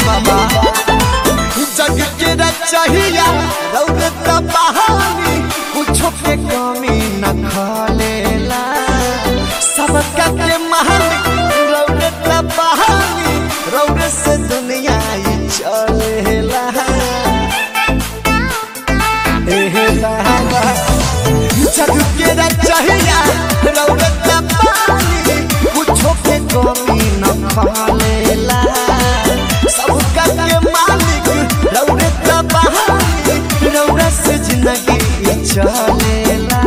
बाबा जग के रचहिया रौरत बहानी कुछो के कमी न खालेला सबका के मालिक रौरत बहानी रौरत से दुनिया ही चलेला जग के रचहिया रौरत बहानी कुछो के कमी न खालेला सबका के मालिक रौरत बहानी रौरत से जिंदगी चलेला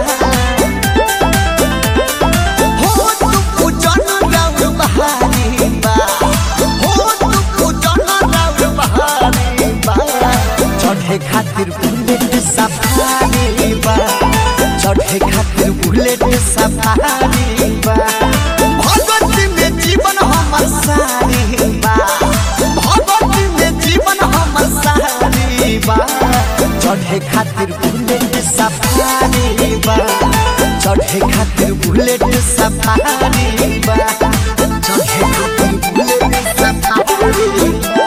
हो तू जन रौर बहानी बा हो तू जन रौर बहानी बा चढ़े खातिर बुलेट सफारी बा चढ़े खातिर बुलेट सफारी बा भगत में जीवन हमर सारी बा भगत में जीवन हमर सारी बा चढ़े खातिर बुलेट सफारी बा चढ़े खातिर बुलेट सफारी बा चढ़े खातिर बुलेट सफारी बा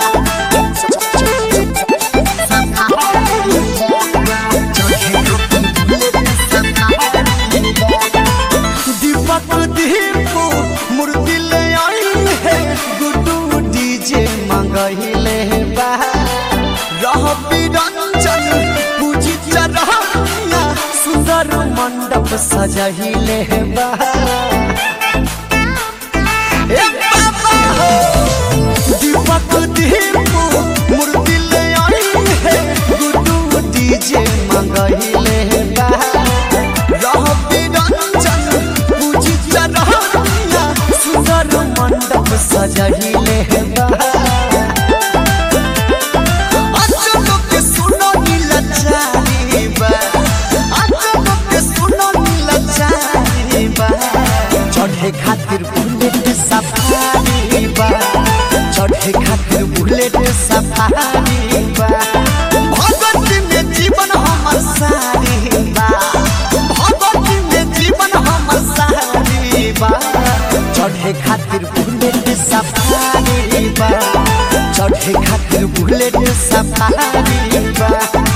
दीपक दीपू मूर्ति ले आई है गुड्डू डीजे मंगहिले बा रह बिरंजन पूजी चरहिया सुंदर मंडप सजहिले बा ए बाबा हो दीपक दीपू मूर्ति ले आई है गुड्डू डीजे मंगहिले बा रह बिरंजन पूजी चरहिया सुंदर मंडप सजहिले बा अचलो के सुनो नीलचारी बा अचलो के सुनो नीलचारी बा चढ़े खातिर बुलेट सफारी बा चढ़े खातिर बुलेट सफारी बा भगत में जीवन हमर सारी बा भगत में जीवन हमर सारी बा चढ़े खातिर बुलेट सफारी बा चढ़े खातिर बुलेट सफारी बा।